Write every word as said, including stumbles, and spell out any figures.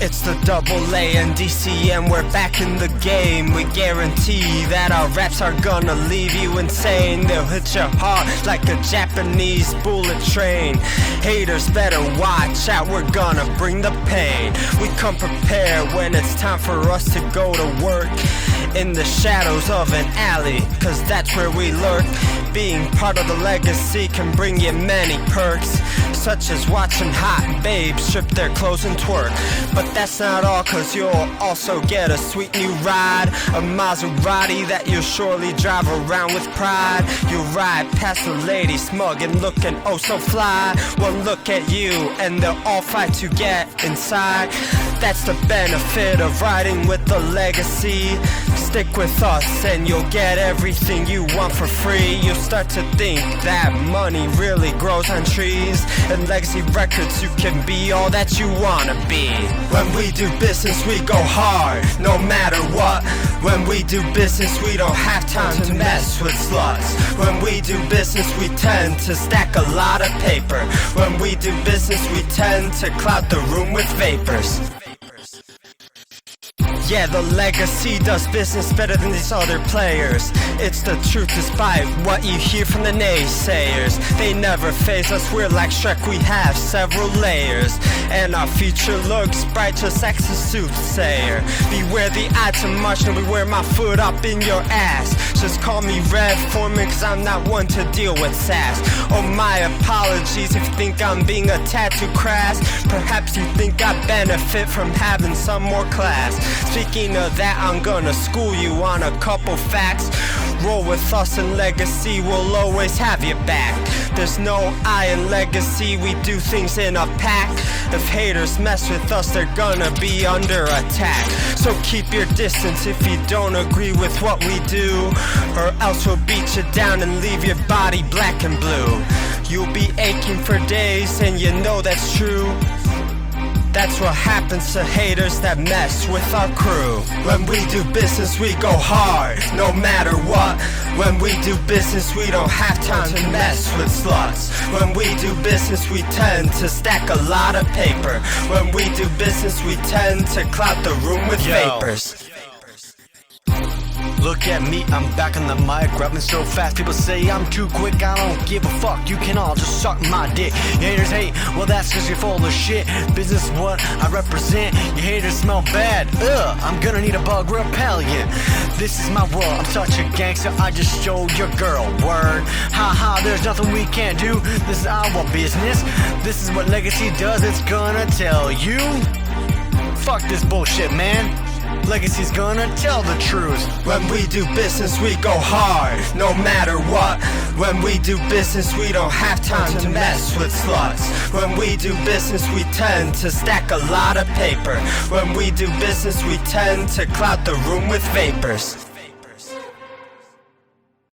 It's the double A and D C M, we're back in the game. We guarantee that our raps are gonna leave you insane. They'll hit you hard like a Japanese bullet train. Haters better watch out, we're gonna bring the pain. We come prepared when it's time for us to go to work. In the shadows of an alley, cause that's where we lurk. Being part of the legacy can bring you many perks, such as watching hot babes strip their clothes and twerk. But that's not all, cause you'll also get a sweet new ride, a Maserati that you'll surely drive around with pride. You'll ride past a lady smug and looking oh so fly. One look at you and they'll all fight to get inside. That's the benefit of riding with the legacy. Stick with us and you'll get everything you want for free. You'll start to think that money really grows on trees. And Legacy Records, you can be all that you wanna be. When we do business, we go hard, no matter what. When we do business, we don't have time to mess with sluts. When we do business, we tend to stack a lot of paper. When we do business, we tend to cloud the room with vapors. Yeah, the legacy does business better than these other players. It's the truth despite what you hear from the naysayers. They never faze us, we're like Shrek, we have several layers. And our future looks bright just like a soothsayer. Beware the odds are much, and beware my foot up in your ass. Just call me Red Foreman, cause I'm not one to deal with sass. Oh, my apologies if you think I'm being a tad too crass. Perhaps you think I benefit from having some more class. Speaking of that, I'm gonna school you on a couple facts. Roll with us and Legacy, we'll always have your back. There's no I in Legacy, we do things in a pack. If haters mess with us, they're gonna be under attack. So keep your distance if you don't agree with what we do, or else we'll beat you down and leave your body black and blue. You'll be aching for days, and you know that's true. That's what happens to haters that mess with our crew. When we do business, we go hard, no matter what. When we do business, we don't have time to mess with sluts. When we do business, we tend to stack a lot of paper. When we do business, we tend to cloud the room with Yo. vapors. Look at me, I'm back on the mic, rapping so fast, people say I'm too quick, I don't give a fuck, you can all just suck my dick. Your haters hate, well that's cause you're full of shit. Business what I represent, your haters smell bad, ugh, I'm gonna need a bug repellent. This is my world, I'm such a gangster, I just showed your girl, word. Ha ha, there's nothing we can't do, this is our business. This is what Legacy does, it's gonna tell you. Fuck this bullshit, man. Legacy's gonna tell the truth. When we do business, we go hard, no matter what. When we do business, we don't have time to mess with sluts. When we do business, we tend to stack a lot of paper. When we do business, we tend to cloud the room with vapors.